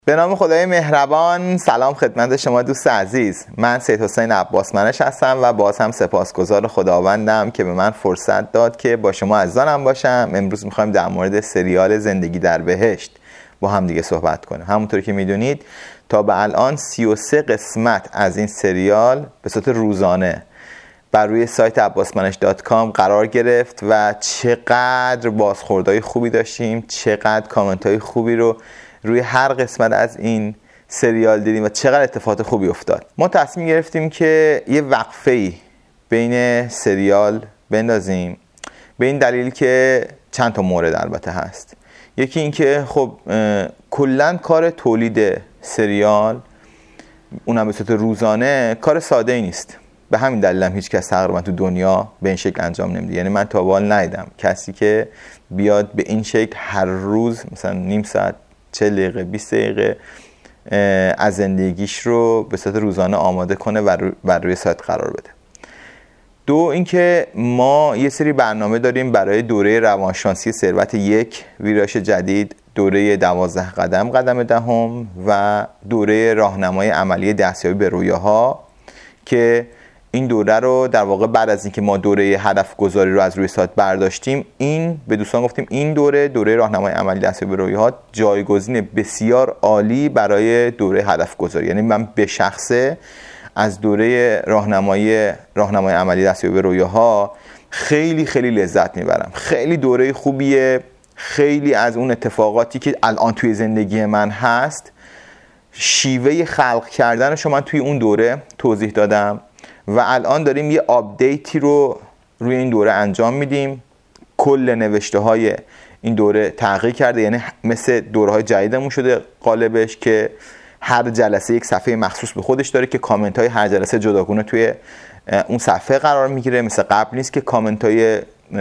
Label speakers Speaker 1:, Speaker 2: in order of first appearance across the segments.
Speaker 1: به نام خدای مهربان. سلام خدمت شما دوست عزیز. من سید حسین عباس منش هستم و باز هم سپاسگزار خداوندم که به من فرصت داد که با شما عزیزانم باشم. امروز میخوایم در مورد سریال زندگی در بهشت با هم دیگه صحبت کنیم. همونطور که میدونید تا به الان 33 قسمت از این سریال به صورت روزانه بر روی سایت abbasmanesh.com قرار گرفت و چقدر بازخوردهای خوبی داشتیم، چقدر کامنت‌های خوبی رو روی هر قسمت از این سریال دیدیم و چقدر اتفاقات خوبی افتاد. ما تصمیم گرفتیم که یه وقفه‌ای بین سریال بندازیم، به این دلیل که چند تا مورد البته هست. یکی این که خب کلاً کار تولید سریال، اونم به صورت روزانه، کار ساده ای نیست. به همین دلیل هم هیچ کس تقریبا تو دنیا به این شکل انجام نمیده. یعنی من تا به حال ندیدم کسی که بیاد به این شکل هر روز مثلا نیم ساعت، 40 دقیقه، 20 دقیقه از زندگیش رو به صورت روزانه آماده کنه و بر روی سایت قرار بده. دو اینکه ما یه سری برنامه داریم برای دوره روانشناسی ثروت 1 ویراش جدید، دوره 12 قدم دهم و دوره راهنمای عملی دستیابی به رویاها که این دوره رو در واقع بعد از اینکه ما دوره هدف گذاری رو از روی سایت برداشتیم، این به دوستان گفتیم این دوره راهنمای عملی دستیابی به رویاها جایگزین بسیار عالی برای دوره هدف گذاری. یعنی من به شخصه از دوره راهنمای عملی دستیابی به رویاها خیلی لذت میبرم. خیلی دوره خوبیه. خیلی از اون اتفاقاتی که الان توی زندگی من هست، شیوه خلق کردنشو من توی اون دوره توضیح دادم و الان داریم یه آپدیتی رو روی این دوره انجام میدیم. کل نوشته های این دوره تغییر کرده، یعنی مثل دوره های جدیدمون شده قالبش که هر جلسه یک صفحه مخصوص به خودش داره که کامنت های هر جلسه جداگونه توی اون صفحه قرار میگیره. مثل قبل نیست که کامنت های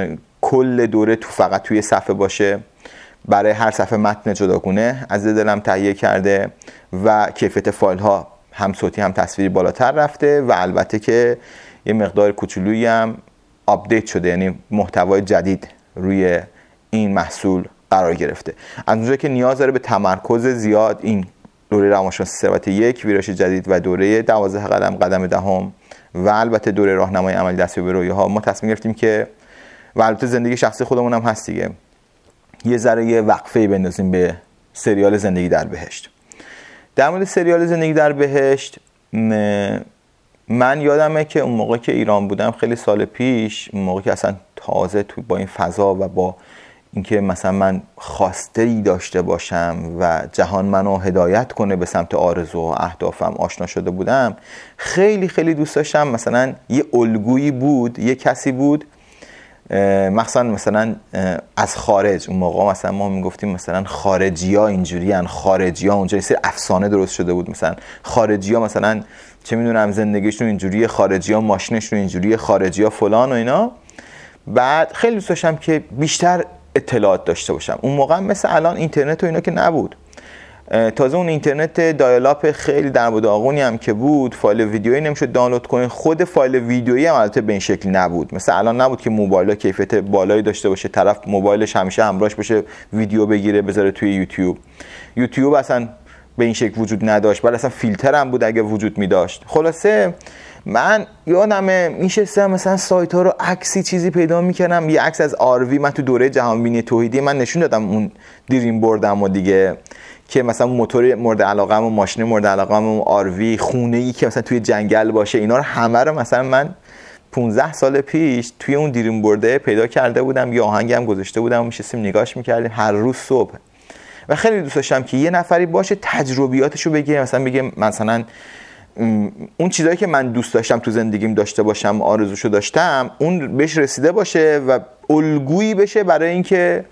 Speaker 1: کل دوره فقط توی صفحه باشه. برای هر صفحه متن جداگونه از دلم تهیه کرده و کیفیت فایل ها هم صوتی هم تصویری بالاتر رفته و البته که یه مقدار کوچولویی هم آپدیت شده، یعنی محتوای جدید روی این محصول قرار گرفته. از اونجایی که نیاز داره به تمرکز زیاد این دوره روانشناسی ثروت 1 ویراش جدید و دوره 12 قدم دهم و البته دوره راهنمای عملی دستیابی به رویاها، ما تصمیم گرفتیم که و البته زندگی شخصی خودمون هم هست دیگه، یه ذره یه وقفه‌ای بندازیم به سریال زندگی در بهشت. در مورد سریال زندگی در بهشت، من یادمه که اون موقع که ایران بودم خیلی سال پیش، اون موقع که اصلا تازه تو با این فضا و با اینکه مثلا من خواسته‌ای داشته باشم و جهان منو هدایت کنه به سمت آرزو و اهدافم آشنا شده بودم، خیلی دوست داشتم مثلا یه الگویی بود، یه کسی بود مثلا از خارج. اون موقع مثلا ما میگفتیم مثلا خارجی‌ها اینجوریان، خارجی‌ها اونجا یه سری افسانه درست شده بود، مثلا خارجی‌ها مثلا چه میدونم زندگیشون اینجوریه، خارجی‌ها ماشینشون اینجوریه، خارجی‌ها فلان و اینا. بعد خیلی دوست داشتم که بیشتر اطلاعات داشته باشم. اون موقع مثل الان اینترنت و اینا که نبود. تازه اون اینترنت دایالاپ خیلی در و داغونی هم که بود، فایل ویدیویی نمیشد دانلود کنین. خود فایل ویدیویی هم البته به این شکل نبود. مثل الان نبود که موبایل‌ها کیفیت بالایی داشته باشه، طرف موبایلش همیشه همراهش باشه ویدیو بگیره بذاره توی یوتیوب اصلا به این شکل وجود نداشت، بلکه اصلا فیلتر هم بود اگه وجود می داشت. خلاصه من یادمه میشستم مثلا سایت ها رو عکسی چیزی پیدا میکردم، یه عکس از آروی من تو دوره جهانبینی توحیدی من نشون دادم اون دریم بردم و دیگه، که مثلا موتور مورد علاقه‌م و ماشین مورد علاقه‌م و آروی، خونه‌ای که مثلا توی جنگل باشه، اینا رو همه رو مثلا من 15 سال پیش توی اون دریم برده پیدا کرده بودم. یه آهنگی هم گذاشته بودم و میشستیم نگاش میکردیم هر روز صبح. و خیلی دوست داشتم که یه نفری باشه تجربیاتشو بگه، مثلا اون چیزایی که من دوست داشتم تو زندگیم داشته باشم، آرزوشو داشتم، اون بهش رسیده باشه و الگویی بشه برای اینکه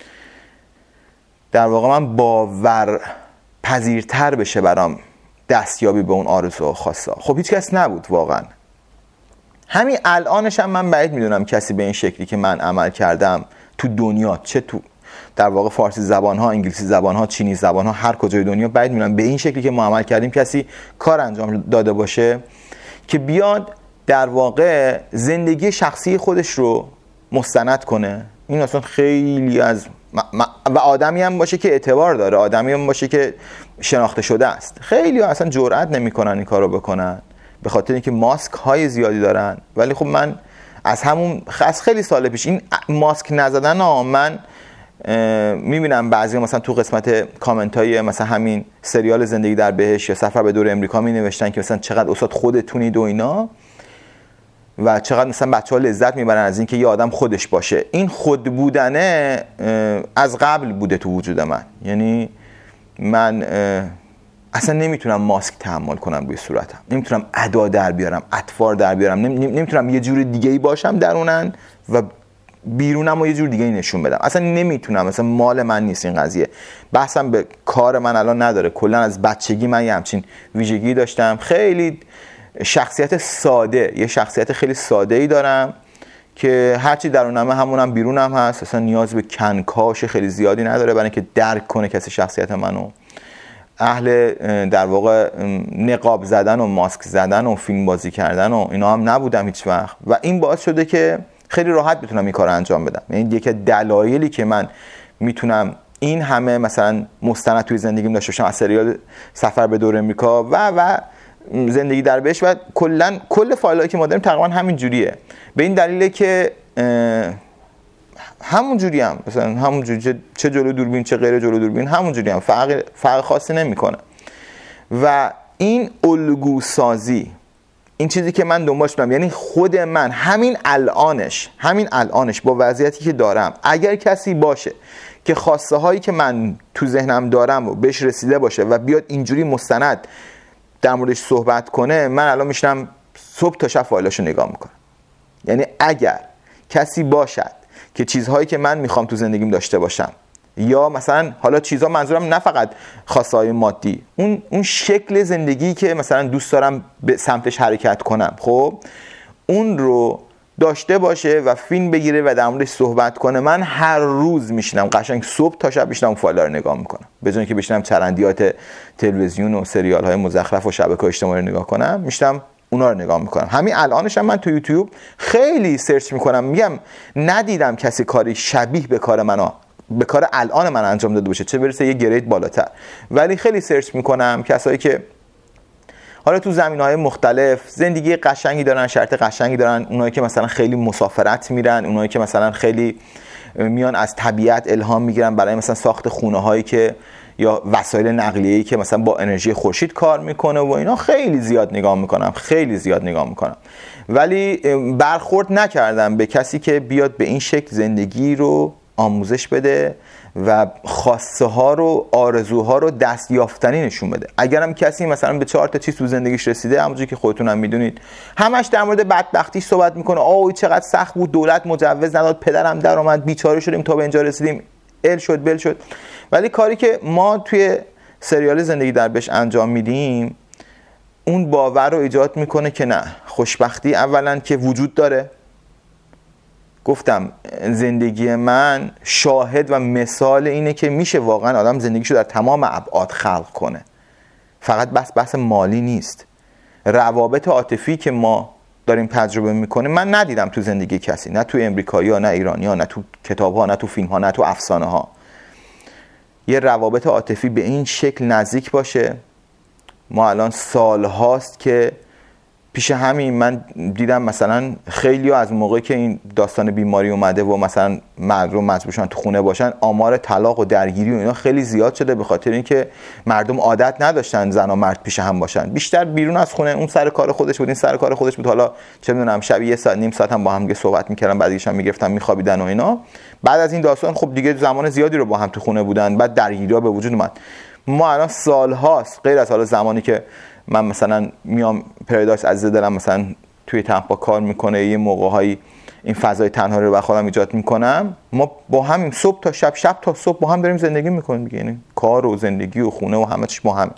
Speaker 1: در واقع من باور پذیرتر بشه برام دستیابی به اون آرزو و خواستا. خب هیچ کس نبود واقعا. همین الانش هم من بعید میدونم کسی به این شکلی که من عمل کردم تو دنیا، چه تو در واقع فارسی زبان ها، انگلیسی زبان ها، چینی زبان ها، هر کجای دنیا، بعید میدونم به این شکلی که ما عمل کردیم کسی کار انجام داده باشه که بیاد در واقع زندگی شخصی خودش رو مستند کنه. این اصلا خیلی از و آدمی هم باشه که اعتبار داره، آدمی هم باشه که شناخته شده است. خیلی ها اصلا جرئت نمیکنن این کارو بکنن به خاطر اینکه ماسک های زیادی دارن. ولی خب من از خیلی سال پیش این ماسک نزدن من میبینم بعضی مثلا تو قسمت کامنت های مثلا همین سریال زندگی در بهشت یا سفر به دور امریکا می نوشتن که مثلا چقدر استاد خودتونید و اینا و چقدر مثلا بچه‌ها لذت میبرن از اینکه یه آدم خودش باشه. این خود بودنه از قبل بوده تو وجود من. یعنی من اصلا نمیتونم ماسک تحمل کنم روی صورتم، نمیتونم ادا در بیارم، اطفار در بیارم، نمیتونم یه جور دیگه‌ای باشم درونن و بیرونم و یه جور دیگه‌ای نشون بدم. اصلا نمیتونم، اصلا مال من نیست این قضیه. بحثم به کار من الان نداره. کلا از بچگی من یه همچین ویژگی داشتم. خیلی شخصیت ساده، یه شخصیت خیلی ساده‌ای دارم که هرچی درونمه همونم بیرونم هست. اصلا نیاز به کنکاش خیلی زیادی نداره برای اینکه درک کنه کسی شخصیت منو. اهل در واقع نقاب زدن و ماسک زدن و فیلم بازی کردن و اینا هم نبودم هیچ وقت و این باعث شده که خیلی راحت بتونم این کار انجام بدم. یعنی یکی از دلایلی که من میتونم این همه مثلا مستند توی زندگیم داشته باشم از سریال سفر به دور امریکا و زندگی در بهشت و کل فایلایی که ما داریم تقریبا همین جوریه. به این دلیله که همون جوری هم مثلا همون جوری چه جلو دوربین چه غیر جلو دوربین همون جوری هم فرق خاصی نمیکنه. و این الگو سازی، این چیزی که من دنبالش میرم، یعنی خود من همین الانش با وضعیتی که دارم، اگر کسی باشه که خواسته هایی که من تو ذهنم دارم و بهش رسیده باشه و بیاد اینجوری مستند در موردش صحبت کنه، من الان میشنم صبح تا شب فایلاشو نگاه میکنم. یعنی اگر کسی باشد که چیزهایی که من میخوام تو زندگیم داشته باشم، یا مثلا حالا چیزها منظورم نه فقط خواسته های مادی، اون شکل زندگی که مثلا دوست دارم به سمتش حرکت کنم، خب اون رو داشته باشه و فیلم بگیره و در موردش صحبت کنه، من هر روز میشینم قشنگ صبح تا شب میشینم اون فایل‌ها رو نگاه میکنم. به جای اینکه بشینم چرندیات تلویزیون و سریال های مزخرف و شبکه‌های اجتماعی رو نگاه کنم، میشینم اونا رو نگاه میکنم. همین الانش هم من تو یوتیوب خیلی سرچ میکنم، میگم ندیدم کسی کاری شبیه به کار الان من انجام داده باشه، چه برسه یه گرید بالاتر. ولی خیلی سرچ میکنم کسایی که حالا تو زمینه‌های مختلف زندگی قشنگی دارن، شرط قشنگی دارن، اونایی که مثلا خیلی مسافرت میرن، اونایی که مثلا خیلی میان از طبیعت الهام میگیرن برای مثلا ساخت خونه‌هایی که یا وسایل نقلیه‌ای که مثلا با انرژی خورشید کار میکنه و اینا. خیلی زیاد نگاه میکنم ولی برخورد نکردم به کسی که بیاد به این شکل زندگی رو آموزش بده و خواسته ها رو، آرزوها رو دستیافتنی نشون بده. اگرم کسی مثلا به 4 تا چیز تو زندگیش رسیده، همونجوری که خودتون هم میدونید، همش در مورد بدبختی صحبت میکنه. آوی چقدر سخت بود، دولت مجوز نداد، پدرم در اومد، بیچاره شدیم تا به اینجا رسیدیم، ال شد بل شد. ولی کاری که ما توی سریال زندگی در بهشت انجام میدیم، اون باور رو ایجاد میکنه که نه، خوشبختی اولا که وجود داره. گفتم زندگی من شاهد و مثال اینه که میشه واقعا آدم زندگیشو در تمام ابعاد خلق کنه. فقط بحث مالی نیست. روابط عاطفی که ما داریم تجربه میکنیم من ندیدم تو زندگی کسی، نه تو امریکایی‌ها، نه ایرانی‌ها، نه تو کتاب‌ها، نه تو فیلم‌ها، نه تو افسانه‌ها. یه روابط عاطفی به این شکل نزدیک باشه. ما الان سال هاست که پیش همین من دیدم مثلا خیلی از موقعی که این داستان بیماری اومده و مثلا مردم مجبور شدن تو خونه باشن، آمار طلاق و درگیری و اینا خیلی زیاد شده، به خاطر اینکه مردم عادت نداشتن زن و مرد پیش هم باشن، بیشتر بیرون از خونه، اون سر کار خودش بود، این سر کار خودش بود. حالا چه میدونم شب 1 ساعت نیم ساعت هم با هم دیگه صحبت میکردن، بعدش هم میگرفتن میخوابیدن و اینا. بعد از این داستان خب دیگه زمان زیادی رو با هم تو خونه بودن، بعد درگیری‌ها به وجود اومد. ما الان سال هاست، غیر از حالا زمانی که من مثلا میام پرایدایس از دلم مثلا توی تمپا کار میکنه، یه موقع‌هایی این فضای تنهایی رو با خودم ایجاد میکنم، ما با همین صبح تا شب، شب تا صبح با هم داریم زندگی میکنیم دیگه. یعنی کار و زندگی و خونه و همه چیز با هم.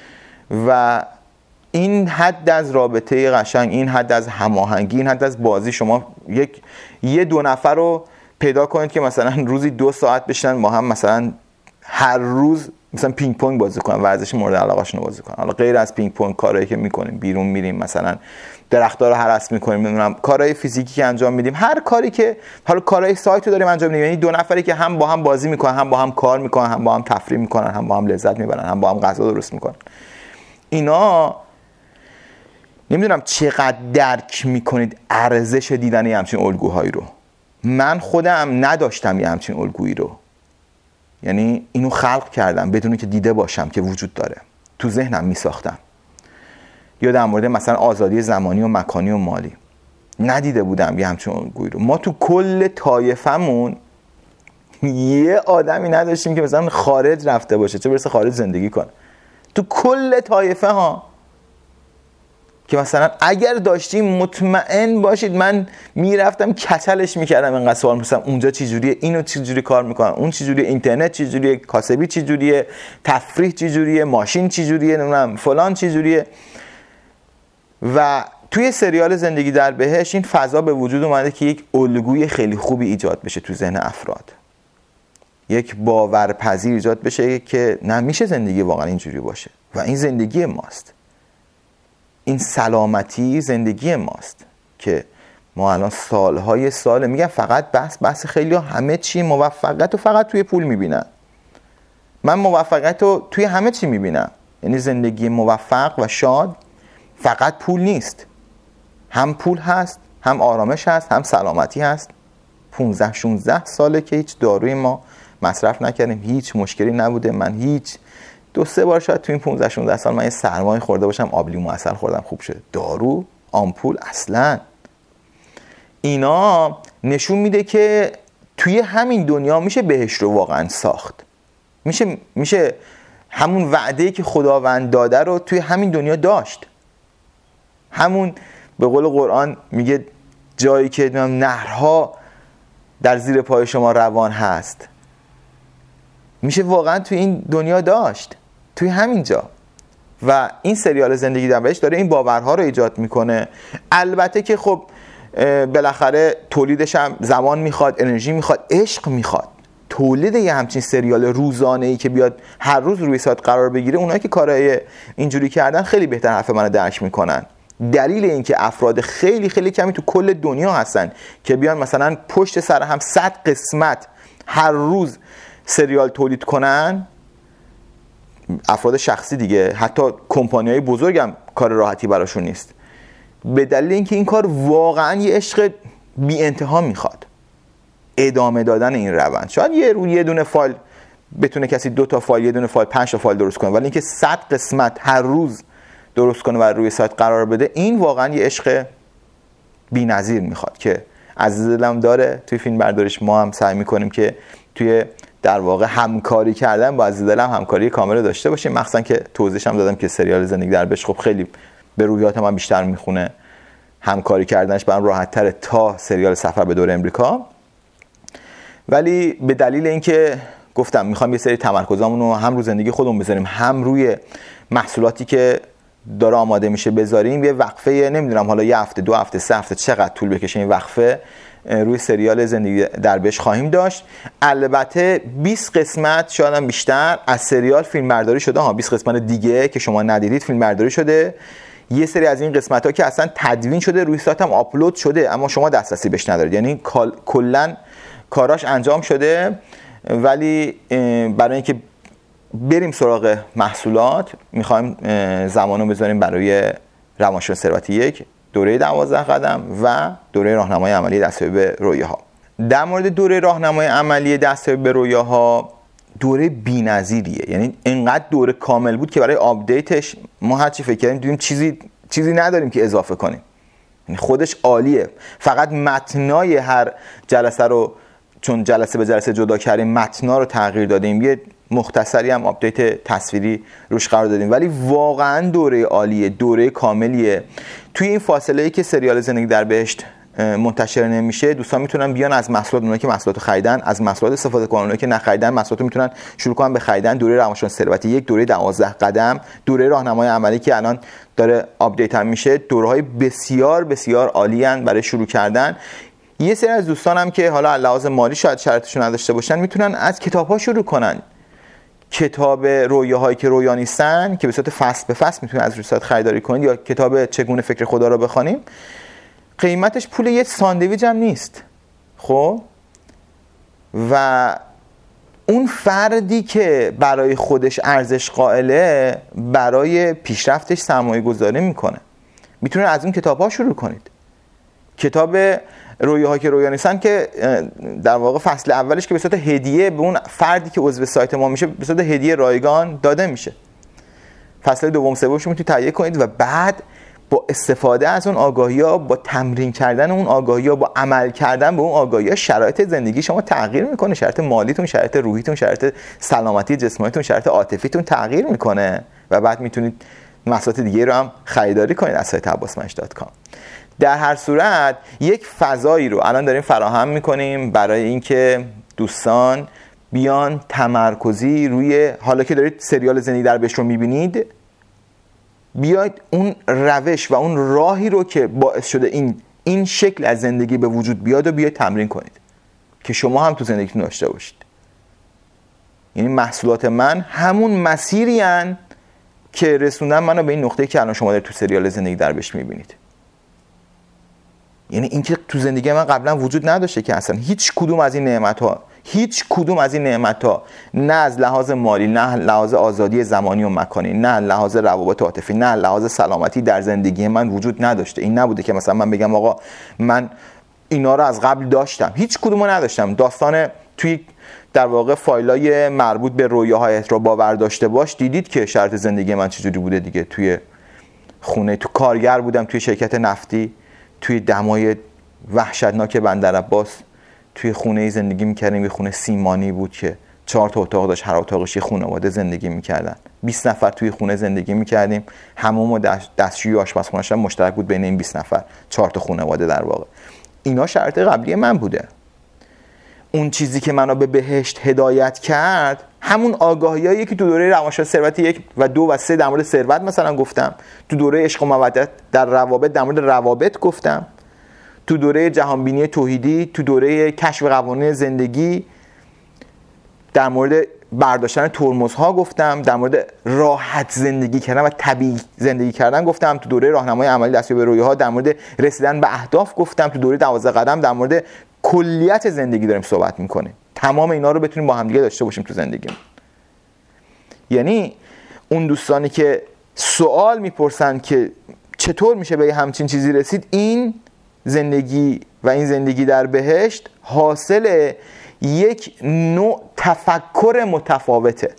Speaker 1: و این حد از رابطه قشنگ، این حد از هماهنگی، این حد از بازی، شما یه 2 نفر رو پیدا کنید که مثلا روزی 2 ساعت بشنن با هم، مثلا هر روز مثلا پینگ پونگ بازی کنن، ورزش مورد علاقه‌شون رو بازی کنن. حالا غیر از پینگ پونگ کارهایی که میکنیم، بیرون میریم مثلا درخت‌ها رو هرس میکنیم، نمیدونم کارهای فیزیکی که انجام میدیم، هر کاری که حالا کارهای سایت رو داریم انجام میدیم، یعنی دو نفری که هم با هم بازی میکنن، هم با هم کار میکنن، هم با هم تفریح میکنن، هم با هم لذت میبرن، هم با هم غذا درست میکنن. اینا نمیدونم چقدر درک میکنید ارزش دیدن یه همچین الگوهایی رو. من خودم نداشتم یه همچین الگویی رو، یعنی اینو خلق کردم بدون که دیده باشم که وجود داره، تو ذهنم میساختم. یا در مورد مثلا آزادی زمانی و مکانی و مالی ندیده بودم یه همچین الگویی رو. ما تو کل طایفمون یه آدمی نداشتیم که مثلا خارج رفته باشه، چه برسه خارج زندگی کنه. تو کل طایفه ها که مثلا اگر داشتیم مطمئن باشید من میرفتم کچلش میکردم اینقدر سوال می‌پرسیدم اونجا چی جوریه، اینو چی جوری کار میکنن، اون چی جوریه، اینترنت چی جوریه، کاسبی چی جوریه، تفریح چی جوریه، ماشین چی جوریه، نمیدونم فلان چی جوریه. و توی سریال زندگی در بهشت این فضا به وجود اومده که یک الگوی خیلی خوبی ایجاد بشه تو ذهن افراد، یک باورپذیر ایجاد بشه که نه میشه زندگی واقعا اینجوری باشه و این زندگی ماست، این سلامتی زندگی ماست که ما الان سالهای سال میگن فقط بحث خیلی ها همه چی موفقیت رو فقط توی پول میبینن. من موفقیت رو توی همه چی میبینم، یعنی زندگی موفق و شاد فقط پول نیست، هم پول هست، هم آرامش هست، هم سلامتی هست. 15-16 ساله که هیچ داروی ما مصرف نکردیم، هیچ مشکلی نبوده. من هیچ 2-3 بار شاید تو این 15-16 سال من یه سرمای خورده باشم، آب لیمو عسل خوردم خوب شده. دارو، آمپول اصلا. اینا نشون میده که توی همین دنیا میشه بهشت رو واقعا ساخت. میشه همون وعده‌ای که خداوند داده رو توی همین دنیا داشت. همون به قول قرآن میگه جایی که نهرها در زیر پای شما روان هست، میشه واقعا توی این دنیا داشت، توی همین جا. و این سریال زندگی در بهشت داره این باورها رو ایجاد میکنه. البته که خب بالاخره تولیدش هم زمان میخواد، انرژی میخواد، عشق میخواد. تولید یه همچین سریال روزانه‌ای که بیاد هر روز روی سایت قرار بگیره، اونایی که کارهای اینجوری کردن خیلی بهتر حرف منو درک میکنن. دلیل این که افراد خیلی خیلی کمی تو کل دنیا هستن که بیان مثلا پشت سر هم 100 قسمت هر روز سریال تولید کنن، افراد شخصی دیگه، حتی کمپانی‌های بزرگ هم کار راحتی براشون نیست، به دلیل اینکه این کار واقعا یه عشق بی انتها میخواد. ادامه دادن این روند. شاید یه دونه فایل بتونه کسی 2 تا فایل، یه دونه فایل 5 تا فایل درست کنه، ولی اینکه 100 قسمت هر روز درست کنه و روی سایت قرار بده، این واقعا یه عشق بی‌نظیر میخواد که عزیز دلم داره. توی فیلم برداریش ما هم سعی میکنیم که توی در واقع همکاری کردن با عزیز دلم همکاری کامل داشته باشیم. مخصوصا که توضیحش هم دادم که سریال زندگی در بهشت خب خیلی به روحیات من بیشتر میخونه، همکاری کردنش برام راحت تره تا سریال سفر به دور امریکا. ولی به دلیل اینکه گفتم میخوام یه سری تمرکزامون رو هم رو زندگی خودمون بذاریم، هم روی محصولاتی که داره آماده میشه بذاریم، یه وقفه نمیدونم حالا 1 هفته 2 هفته 3 هفته چقدر طول بکشه این وقفه روی سریال زندگی در بهشت خواهیم داشت. البته 20 قسمت شاید هم بیشتر از سریال فیلم برداری شده 20 قسمت دیگه که شما ندیدید فیلم برداری شده. یه سری از این قسمت ها که اصلا تدوین شده روی سایت هم آپلود شده اما شما دسترسی بهش ندارید، یعنی کلا کاراش انجام شده. ولی برای اینکه بریم سراغ محصولات میخوایم زمانو بذاریم برای روانشناسی ثروتی 1 دوره 12 قدم و دوره راهنمای عملی دستیابی به رویاها. در مورد دوره راهنمای عملی دستیابی به رویاها دوره بی‌نظیریه، یعنی اینقدر دوره کامل بود که برای آپدیتش ما هر چی فکر کردیم دیدیم چیزی نداریم که اضافه کنیم. یعنی خودش عالیه، فقط متنای هر جلسه رو چون جلسه به جلسه جدا کردیم متنا رو تغییر دادیم، یه مختصری هم آپدیت تصویری روش قرار دادیم، ولی واقعا دوره عالیه، دوره کاملیه. توی این فاصله‌ای که سریال زندگی در بهشت منتشر نمیشه دوستان میتونن بیان از محصولات، اونایی که محصولات خریدن از محصولات استفاده کنن، اونایی که نخریدن محصولات میتونن شروع کنن به خریدن. دوره روانشناسی ثروتی 1 دوره 12 قدم، دوره راهنمای عملی که الان داره آپدیت هم میشه، دوره‌های بسیار بسیار عالی ان برای شروع کردن. یه سری از دوستانم که حالا لحاظ مالی شاید شرطشون نداشته باشن میتونن از کتاب‌ها شروع کنن. کتاب رویاهایی که رویا نیستن که به صورت فصل به فصل میتونید از روی سایت خریداری کنید، یا کتاب چگونه فکر خدا را بخوانیم، قیمتش پول یه ساندویچ هم نیست. خب و اون فردی که برای خودش ارزش قائله برای پیشرفتش سرمایه گذاری میکنه. میتونه از اون کتاب ها شروع کنید. کتاب رویاها که رویا نیستن که در واقع فصل اولش که به صورت هدیه به اون فردی که عضو سایت ما میشه به صورت هدیه رایگان داده میشه. فصل دوم سومش رو میتونید تهیه کنید و بعد با استفاده از اون آگاهی‌ها، با تمرین کردن اون آگاهی‌ها، با عمل کردن به اون آگاهی‌ها، شرایط زندگی شما تغییر میکنه. شرایط مالیتون، شرایط روحیتون، شرایط سلامتی جسمانیتون، شرایط عاطفیتون تغییر میکنه و بعد میتونید محصولات دیگه رو هم خریداری کنید از سایت abbasmansh.com. در هر صورت یک فضایی رو الان داریم فراهم میکنیم برای اینکه دوستان بیان تمرکزی روی، حالا که دارید سریال زندگی در بهشت رو میبینید، بیاید اون روش و اون راهی رو که باعث شده این شکل از زندگی به وجود بیاد و بیاید تمرین کنید که شما هم تو زندگیتون داشته باشید. یعنی محصولات من همون مسیری هن که رسوندن منو به این نقطه‌ای که الان شما دارید تو سریال زندگی در بهشت میبینید. یعنی این که تو زندگی من قبلا وجود نداشته که اصلا هیچ کدوم از این نعمت‌ها نه از لحاظ مالی، نه لحاظ آزادی زمانی و مکانی، نه لحاظ روابط عاطفی، نه لحاظ سلامتی در زندگی من وجود نداشته. این نبوده که مثلا من بگم آقا من اینا رو از قبل داشتم. هیچ کدومو نداشتم. داستان توی در واقع فایلای مربوط به رویاهایت رو باور داشته باش دیدید که شرط زندگی من چجوری بوده دیگه. توی خونه، تو کارگر بودم توی شرکت نفتی، توی دمای وحشتناک بندر عباس، توی خونه زندگی میکردیم. یه خونه سیمانی بود که 4 تا اتاق داشت، هر اتاقش یه خانواده زندگی میکردن. 20 نفر توی خونه زندگی میکردیم. حموم و دستشویی و آشپزخونه‌اش مشترک بود بین این 20 نفر، 4 تا خانواده در واقع. اینا شرط قبلی من بوده. اون چیزی که منو به بهشت هدایت کرد همون آگاهیایی که تو دوره روانشناسی ثروت 1 و 2 و 3 در مورد ثروت مثلا گفتم، تو دوره عشق و مودت در روابط در مورد روابط گفتم، تو دوره جهانبینی توحیدی، تو دوره کشف قوانین زندگی در مورد برداشتن ترمزها گفتم، در مورد راحت زندگی کردن و طبیعی زندگی کردن گفتم، تو دوره راهنمای عملی دستیابی به رویاها در مورد رسیدن به اهداف گفتم، تو دوره 12 قدم در مورد کلیت زندگی داریم صحبت میکنیم. تمام اینا رو بتونیم با هم دیگه داشته باشیم تو زندگیمون. یعنی اون دوستانی که سوال میپرسن که چطور میشه به همچین چیزی رسید، این زندگی و این زندگی در بهشت حاصل یک نوع تفکر متفاوته،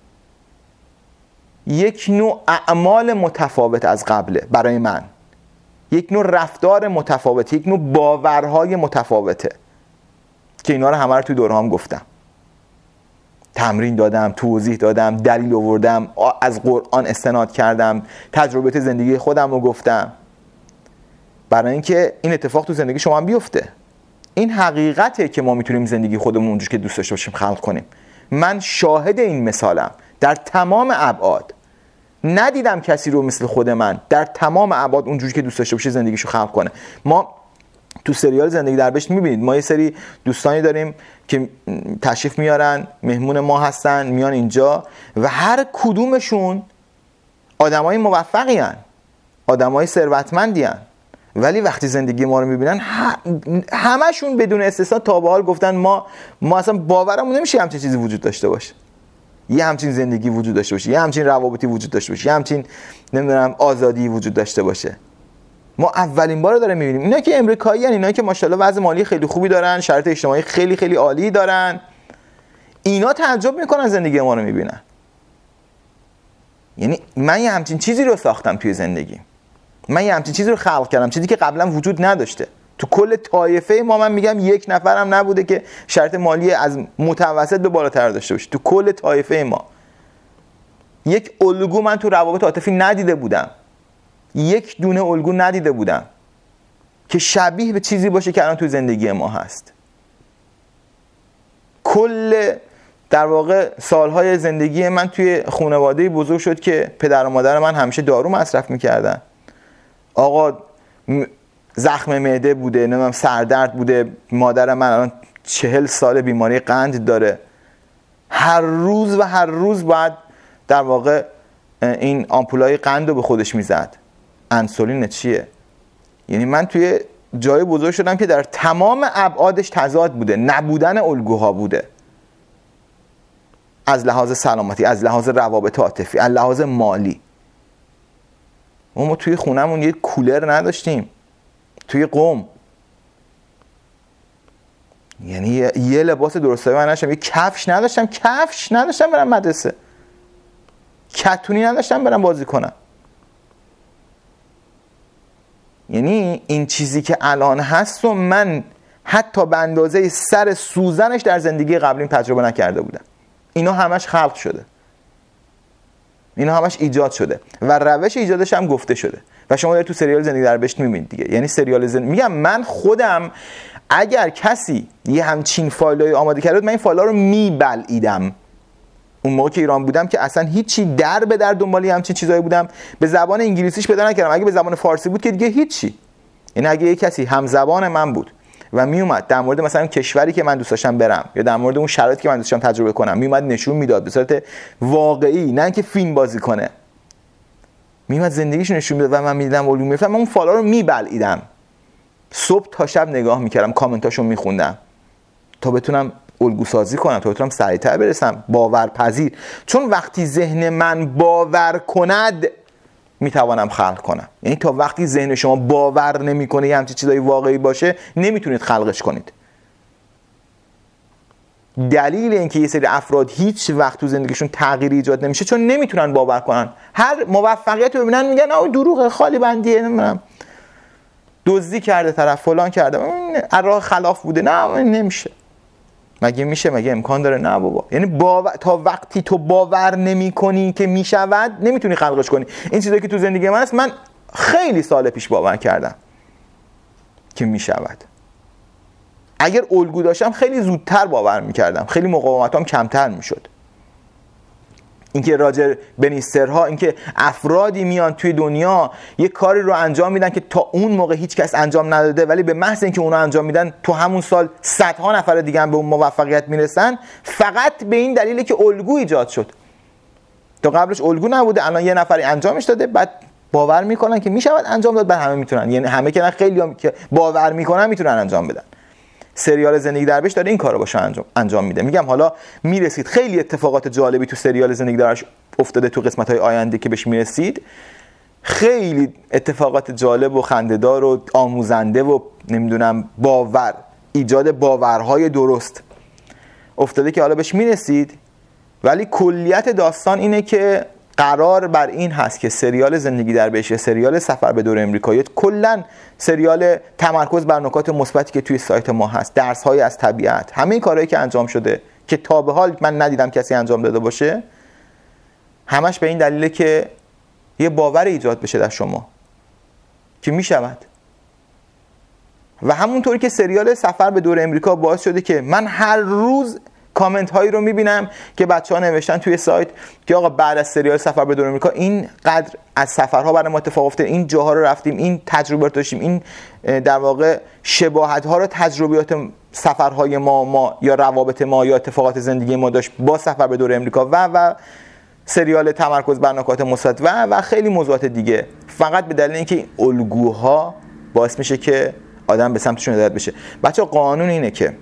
Speaker 1: یک نوع اعمال متفاوت از قبله برای من، یک نوع رفتار متفاوت، یک نوع باورهای متفاوته که اینا رو همه رو توی دورهام گفتم، تمرین دادم، توضیح دادم، دلیل آوردم، از قرآن استناد کردم، تجربه زندگی خودم رو گفتم برای اینکه این اتفاق تو زندگی شما هم بیفته. این حقیقته که ما میتونیم زندگی خودمون اونجوری که دوست داشته باشیم خلق کنیم. من شاهد این مثالم در تمام ابعاد. ندیدم کسی رو مثل خود من در تمام ابعاد اونجوری که دوست داشته باشه زندگیشو خلق کنه. ما تو سریال زندگی در بهشت میبینید ما یه سری دوستانی داریم که تشریف میارن، مهمون ما هستن، میان اینجا و هر کدومشون آدمای موفقی هن، آدمای ثروتمندی هن، ولی وقتی زندگی ما رو میبینن همشون بدون استثنا تا به حال گفتن ما اصلا باورمون نمیشه همچین چیزی وجود داشته باشه، یه همچین زندگی وجود داشته باشه، یه همچین روابطی وجود داشته باشه، یه همچین نمیدونم آزادی وجود داشته باشه. ما اولین بار داره میبینیم. اینا که امریکایی ان، اینا که ماشاءالله وضع مالی خیلی خوبی دارن، شرایط اجتماعی خیلی خیلی عالی دارن، اینا تعجب میکنن زندگی ما رو میبینن. یعنی من یه همچین چیزی رو ساختم توی زندگی، من یه همچین چیزی رو خلق کردم، چیزی که قبلا وجود نداشته. تو کل طایفه ما من میگم یک نفرم نبوده که شرط مالی از متوسط به بالاتر داشته باشه. تو کل طایفه ما یک الگو من تو روابط عاطفی ندیده بودم، یک دونه الگو ندیده بودم که شبیه به چیزی باشه که الان تو زندگی ما هست. کل در واقع سالهای زندگی من توی خانواده بزرگ شد که پدر و مادر من همیشه دارو مصرف میکردن. آقا زخم معده بوده، نمیدونم سردرد بوده، مادر من الان 40 سال بیماری قند داره، هر روز باید در واقع این آمپولای قند رو به خودش میزد. انسولین چیه؟ یعنی من توی جای بزرگ شدم که در تمام ابعادش تضاد بوده، نبودن الگوها بوده، از لحاظ سلامتی، از لحاظ روابط عاطفی، از لحاظ مالی. ما توی خونمون یه کولر نداشتیم، توی قم یعنی یه لباس درستایی من نداشتم، یه کفش نداشتم برم مدرسه، کتونی نداشتم برم بازی کنم. یعنی این چیزی که الان هست و من حتی به اندازه سر سوزنش در زندگی قبلیم تجربه نکرده بودم. اینا همش خلق شده، اینا همش ایجاد شده و روش ایجادش هم گفته شده و شما دارید تو سریال زندگی در بهشت میبینید دیگه. یعنی سریال زندگی، میگم من خودم اگر کسی یه همچین فایلای آماده کرده بود، من این فایل‌ها رو میبلعیدم. اون موقع که ایران بودم که اصلا هیچی در به در دنبالی همچین چیزایی بودم، به زبان انگلیسیش پیدا نکردم. اگه به زبان فارسی بود که دیگه هیچی. یعنی اگه یه کسی هم زبان من بود و میومد در مورد مثلا کشوری که من دوست داشتم برم یا در مورد اون شرایطی که من دوست داشتم تجربه کنم، میومد نشون میداد به صورت واقعی، نه اینکه فیلم بازی کنه، میومد زندگیش نشون میداد و من میدیدم الگو میرفتم. من اون فالا رو میبلعیدم، صبح تا شب نگاه میکردم، کامنتاشو میخوندم تا بتونم الگو سازی کنم، تا بتونم سریعتر برسم، باورپذیر. چون وقتی ذهن من باور کند میتوانم خلق کنم. یعنی تا وقتی ذهن شما باور نمیکنه یه همچین چیزای واقعی باشه، نمیتونید خلقش کنید. دلیل اینکه یه سری افراد هیچ وقت تو زندگیشون تغییری ایجاد نمیشه چون نمیتونن باور کنن. هر موفقیت رو ببینن میگن آ دروغه، خالی بندیه، نمیدونم دزدی کرده طرف، فلان کرده، این راه خلاف بوده. نه نمیشه. مگه میشه؟ مگه امکان داره؟ نه بابا. یعنی تا وقتی تو باور نمیکنی که میشود، نمیتونی خلقش کنی. این چیزایی که تو زندگی من هست، من خیلی سال پیش باور کردم که میشود. اگر الگو داشتم خیلی زودتر باور میکردم، خیلی مقاومتام کمتر میشد. اینکه راجر بنیسترها، اینکه افرادی میان توی دنیا یه کاری رو انجام میدن که تا اون موقع هیچ کس انجام نداده، ولی به محض اینکه اونو انجام میدن تو همون سال صدها نفر دیگه هم به اون موفقیت میرسن، فقط به این دلیله که الگو ایجاد شد. تا قبلش الگو نبوده، الان یه نفری انجامش داده، بعد باور میکنن که میشود انجام داد، بعد همه میتونن. یعنی همه که نه، خیلی هم که باور میکنن میتونن انجام بدن. سریال زندگی در بهشت داره این کارو باشه انجام میده. میگم حالا میرسید، خیلی اتفاقات جالبی تو سریال زندگی درش افتاده تو قسمت‌های آینده که بهش میرسید. خیلی اتفاقات جالب و خنده‌دار و آموزنده و نمیدونم ایجاد باورهای درست افتاده که حالا بهش میرسید. ولی کلیت داستان اینه که قرار بر این هست که سریال زندگی در بهشت، سریال سفر به دور امریکا، کلا سریال تمرکز بر نکات مثبتی که توی سایت ما هست، درس‌های از طبیعت، همه این کارهایی که انجام شده که تا به حال من ندیدم کسی انجام داده باشه، همش به این دلیله که یه باور ایجاد بشه در شما که میشود. و همونطوری که سریال سفر به دور امریکا باعث شده که من هر روز کامنت هایی رو میبینم که بچه‌ها نوشتن توی سایت که آقا بعد از سریال سفر به دور امریکا این قدر از سفرها برای ما اتفاق افتاد، این جاها رو رفتیم، این تجربه رو داشتیم، این در واقع شباهت ها رو تجربیات سفرهای ما یا روابط ما یا اتفاقات زندگی ما داشت با سفر به دور امریکا و سریال تمرکز بر نکات مثبت و خیلی موضوعات دیگه. فقط به دلیل اینکه این الگوها باعث میشه که آدم به سمتشون هدایت بشه. بچه‌ها قانون اینه که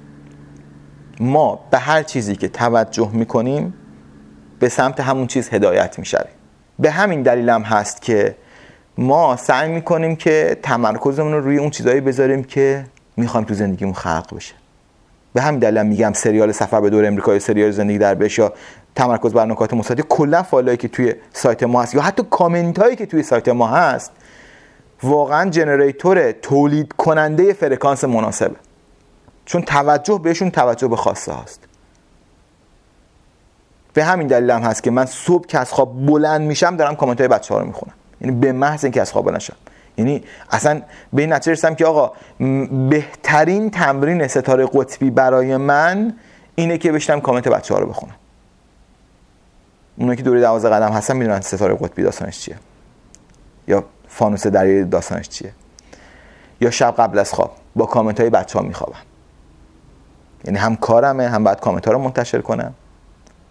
Speaker 1: ما به هر چیزی که توجه میکنیم به سمت همون چیز هدایت میشویم. به همین دلیل هم هست که ما سعی میکنیم که تمرکزمون رو روی اون چیزایی بذاریم که میخوایم تو زندگیمون خلق بشه. به همین دلیل هم میگم سریال سفر به دور امریکا یا سریال زندگی در بهشت یا تمرکز بر نکات مثبت، کلا فایلایی که توی سایت ما هست یا حتی کامنت هایی که توی سایت ما هست، واقعا جنریتور، تولید کننده فرکانس مناسبه. چون توجه بهشون توجه به خواسته هاست. به همین دلیل هم هست که من صبح که از خواب بلند میشم دارم کامنت های بچه ها رو میخونم. یعنی به محض اینکه از خواب بلند شم، یعنی اصلا به این نتیجه رسیدم که آقا بهترین تمرین ستاره قطبی برای من اینه که بشینم کامنت بچه ها رو بخونم. اونایی که دوره 12 قدم هستن میدونن ستاره قطبی داستانش چیه، یا فانوس دریایی داستانش چیه، یا شب قبل از خواب با کامنت های بچه ها میخوابم. یعنی هم کارمه، هم باید کامنت ها رو منتشر کنم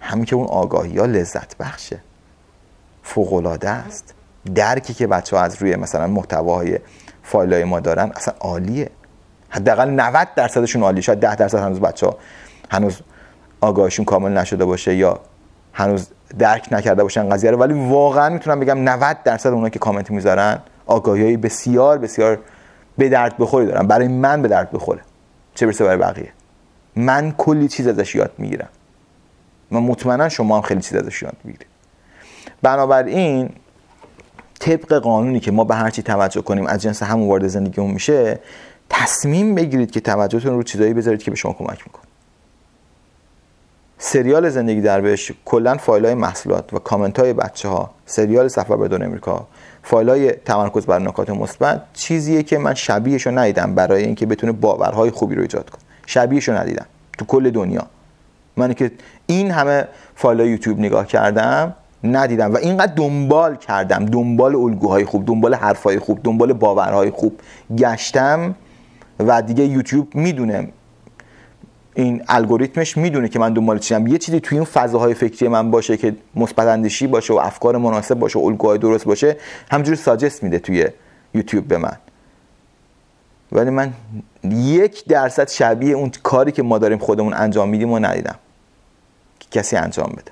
Speaker 1: همین که اون آگاهی ها لذت بخشه، فوق‌العاده است. درکی که بچه‌ها از روی مثلا محتواهای فایل‌های ما دارن اصلا عالیه. حداقل 90% عالیه. شاید 10% هنوز بچه‌ها هنوز آگاهیشون کامل نشده باشه یا هنوز درک نکرده باشن قضیه رو، ولی واقعا میتونم بگم 90% اونایی که کامنت میذارن آگاهی‌های بسیار بسیار به درد بخوری دارن. برای من به درد بخوره، چه برسه برای بقیه. من کلی چیز ازش یاد میگیرم. من مطمئنا شما هم خیلی چیز ازش یاد میگیرید. بنابراین طبق قانونی که ما به هر چی توجه کنیم از جنس همون وارد زندگیمون میشه، تصمیم بگیرید که توجهتون رو چیزایی بذارید که به شما کمک میکنه. سریال زندگی در بهش، کلا فایل‌های محصولات و کامنت‌های بچه‌ها، سریال سفر به دنیای آمریکا، فایل‌های تمرکز بر نکات مثبت، چیزیه که من شبیهشو ندیدم برای اینکه بتونه باورهای خوبی رو ایجاد کنه. شبیهشو ندیدم تو کل دنیا. من که این همه فایل‌های یوتیوب نگاه کردم ندیدم و اینقدر دنبال کردم، دنبال الگوهای خوب، دنبال حرفای خوب، دنبال باورهای خوب گشتم و دیگه یوتیوب میدونه، این الگوریتمش میدونه که من دنبال چیم. یه چیزی توی این فضاهای فکری من باشه که مثبت اندیشی باشه و افکار مناسب باشه و الگوهای درست باشه، همینجوری ساجست میده توی یوتیوب به من. ولی من 1% شبیه اون کاری که ما داریم خودمون انجام میدیم و ندیدم که کسی انجام بده.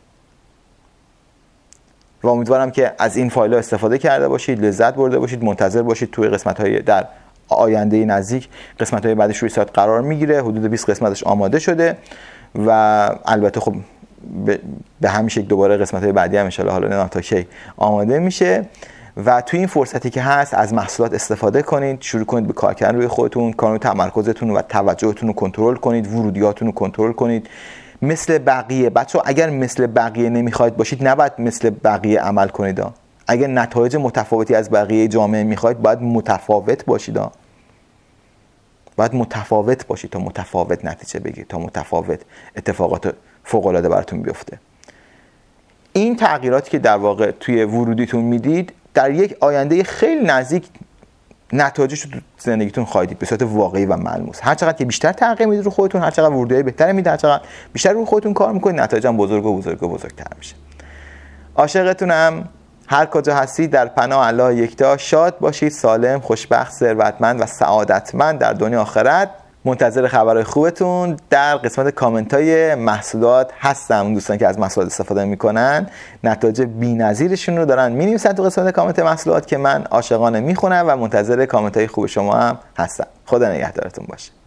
Speaker 1: و امیدوارم که از این فایل‌ها استفاده کرده باشید، لذت برده باشید. منتظر باشید توی قسمت‌های در آینده نزدیک، قسمت‌های بعدش روی سایت قرار میگیره. حدود 20 قسمتش آماده شده و البته خب به همین شکل دوباره قسمت‌های بعدی هم ان شاءالله حالا نه تا کی آماده میشه. و توی این فرصتی که هست از محصولات استفاده کنید، شروع کنید به کار کردن روی خودتون، کانون تمرکزتون و توجهتون رو کنترل کنید، ورودیاتون رو کنترل کنید. مثل بقیه بچه‌ها، اگر مثل بقیه نمیخواید باشید، نباید مثل بقیه عمل کنید. اگر نتایج متفاوتی از بقیه جامعه میخواید، باید متفاوت باشید. باید متفاوت باشید تا متفاوت نتیجه بگیرید، تا متفاوت اتفاقات فوق‌العاده براتون بیفته. این تغییراتی که در واقع توی ورودیتون میدید، در یک آینده خیلی نزدیک نتایجش رو تو زندگیتون خواهید دید به صورت واقعی و ملموس. هر چقدر که بیشتر تغییر میدید رو خودتون، هر چقدر ورودی‌های بهتری میدید، هر چقدر بیشتر رو خودتون کار میکنید، نتایج هم بزرگ و بزرگ و بزرگتر میشه. عاشقتونم. هر کجا هستید در پناه الله یکتا. شاد باشید، سالم، خوشبخت، ثروتمند و سعادتمند در دنیا آخرت. منتظر خبرهای خوبتون در قسمت کامنت‌های محصولات هستم. اون دوستان که از محصولات استفاده میکنن نتایج بی‌نظیرشون رو دارن می‌نویسن تو قسمت کامنت محصولات که من عاشقانه میخونم و منتظر کامنت‌های خوب شما هم هستم. خدا نگهدارتون باشه.